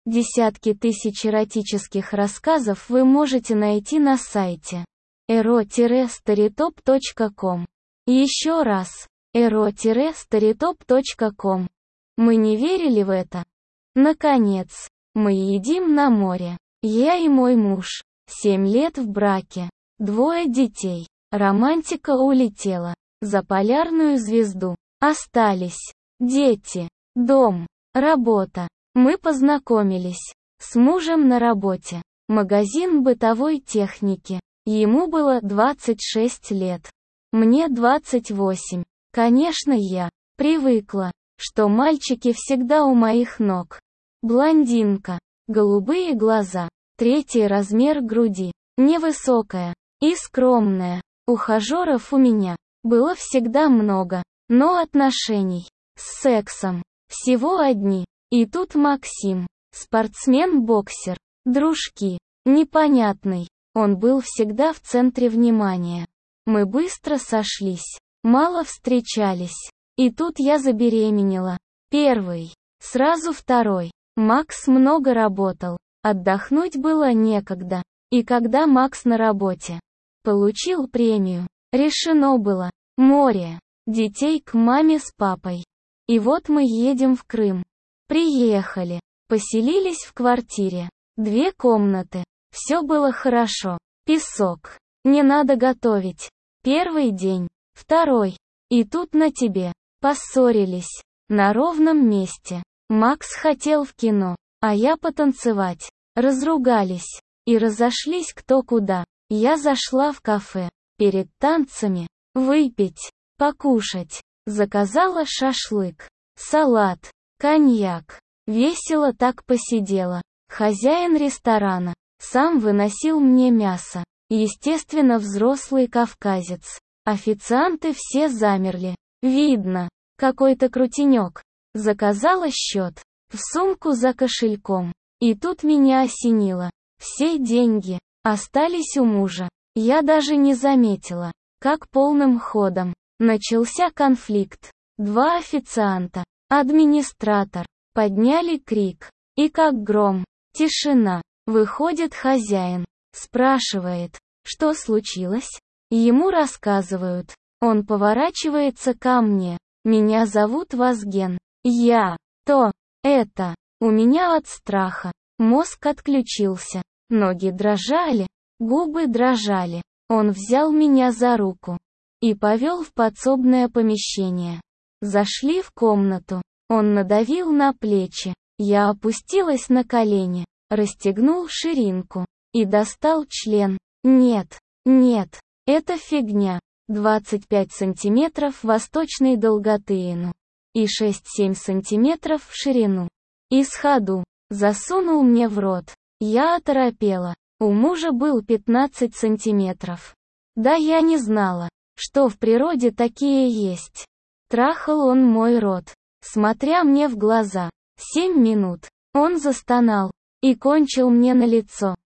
Десятки тысяч эротических рассказов вы можете найти на сайте ero-storytop.com. Еще раз, ero-storytop.com. Мы не верили в это. Наконец, мы едем на море. Я и мой муж. 7 лет в браке. 2 детей. Романтика улетела. За полярную звезду. Остались дети, дом, работа. Мы познакомились с мужем на работе. Магазин бытовой техники. Ему было 26 лет. Мне 28. Конечно, я привыкла, что мальчики всегда у моих ног. Блондинка, голубые глаза, 3 размер груди, невысокая и скромная. Ухажеров у меня было всегда много, но отношений с сексом всего одни. И тут Максим, спортсмен-боксер, дружки, непонятный. Он был всегда в центре внимания. Мы быстро сошлись, мало встречались. И тут я забеременела. Первый, сразу второй. Макс много работал, отдохнуть было некогда. И когда Макс на работе получил премию, решено было море, детей к маме с папой. И вот мы едем в Крым. Приехали, поселились в квартире. 2 комнаты. Все было хорошо. Песок. Не надо готовить. Первый день. Второй. И тут на тебе. Поссорились. На ровном месте. Макс хотел в кино, а я потанцевать. Разругались. И разошлись кто куда. Я зашла в кафе. Перед танцами. Выпить. Покушать. Заказала шашлык. Салат. Коньяк. Весело так посидела. Хозяин ресторана сам выносил мне мясо. Естественно, взрослый кавказец. Официанты все замерли. Видно, какой-то крутенек. Заказала счет. В сумку за кошельком. И тут меня осенило. Все деньги остались у мужа. Я даже не заметила, как полным ходом начался конфликт. 2 официанта, администратор, подняли крик. И как гром. Тишина. Выходит хозяин. Спрашивает, что случилось? Ему рассказывают. Он поворачивается ко мне. Меня зовут Вазген. Я. То. Это. У меня от страха. Мозг отключился. Ноги дрожали. Губы дрожали. Он взял меня за руку и повел в подсобное помещение. Зашли в комнату. Он надавил на плечи. Я опустилась на колени, расстегнул ширинку и достал член. Нет, это фигня. 25 сантиметров восточной долготы и 6-7 сантиметров в ширину. И сходу засунул мне в рот. Я оторопела. У мужа был 15 сантиметров. Да я не знала, что в природе такие есть. Трахал он мой рот, смотря мне в глаза. 7 минут. Он застонал и кончил мне на лицо.